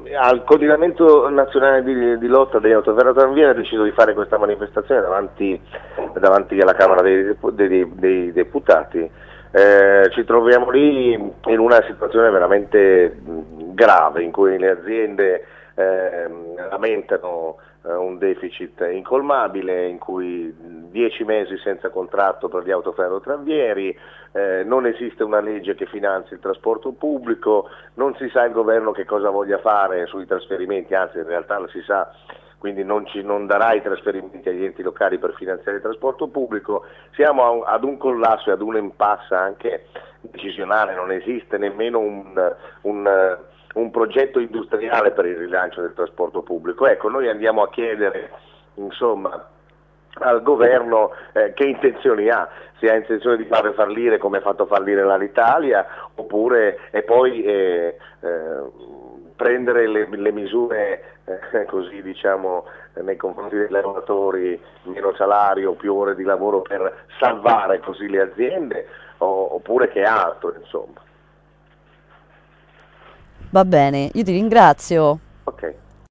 al Coordinamento Nazionale di Lotta degli Autoferrotranvieri ha deciso di fare questa manifestazione davanti alla Camera dei Deputati. Ci troviamo lì in una situazione veramente grave in cui le aziende lamentano un deficit incolmabile, in cui 10 mesi senza contratto per gli autoferrotranvieri, non esiste una legge che finanzi il trasporto pubblico, non si sa il governo che cosa voglia fare sui trasferimenti, anzi in realtà lo si sa, quindi non darà i trasferimenti agli enti locali per finanziare il trasporto pubblico. Siamo ad un collasso e ad un impasse anche decisionale, non esiste nemmeno un progetto industriale per il rilancio del trasporto pubblico. Ecco, noi andiamo a chiedere, insomma, al governo che intenzioni ha, se ha intenzione di fare fallire come ha fatto fallire l'Alitalia, oppure e poi prendere le misure così, diciamo, nei confronti dei lavoratori, meno salario, più ore di lavoro per salvare così le aziende, oppure che altro, insomma. Va bene, io ti ringrazio.